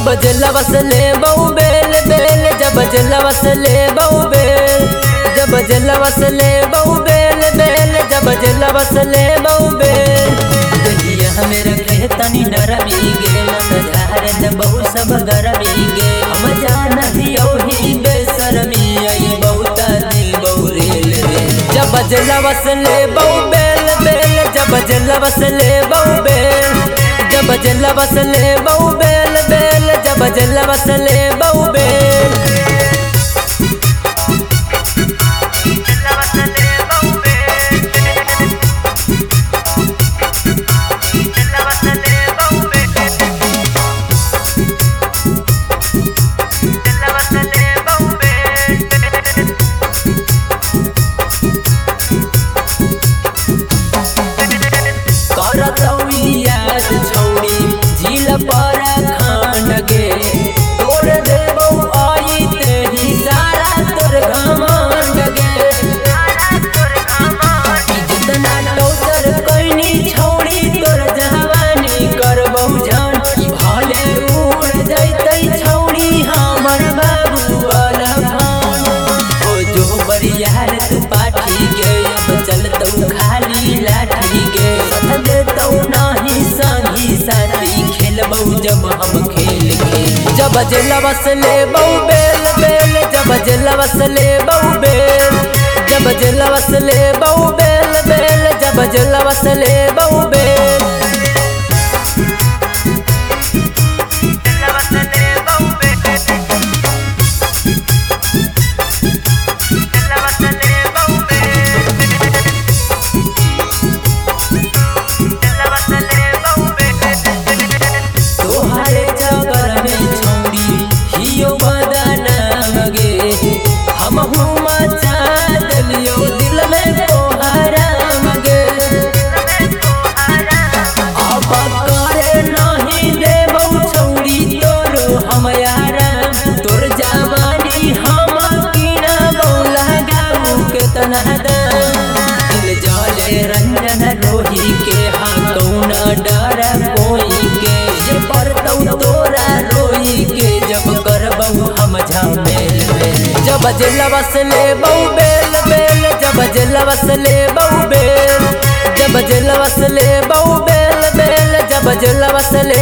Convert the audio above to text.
जब जलवा से ले बहु बेल बेल, जब जलवा से ले बहु बेल, जब जलवा से ले बहु बेल बेल, जब जलवा से ले बहु बेल। दहिया मेरा कहतनी नरमी गे, नजारन बहु सब गरमी गे। हम जाना ही ओही बेसरमी आई बहुत दी बहु रेल रे। जब जलवा से ले बहु बेल बेल, जब जलवा से ले बहु बेल, जब जलवा से ले बहु बेल बेल, जब जलवा से ले बहु बेल। यार तू पाठी के अब चलतौ खाली लाठी के, साथ देतौ नाही संगी साथी खेलबौ जब हम खेल के। जब जलवा से ले बहु बेल बेल, जब जलवा से ले बहु बेल, जब जलवा से ले बहु बेल बेल, जब जलवा से ले बहु बेल। दिल जाले रंजन रोही के, हाँ कौना डरा कोई के। जे परतौ तोरा रोई के, जब करबौ हम झमेल में। जब जलवा से ले बहु बेल बेल, जब जलवा से ले बहु बेल, जब जलवा से ले बहु बेल बेल, जब जलवा से ले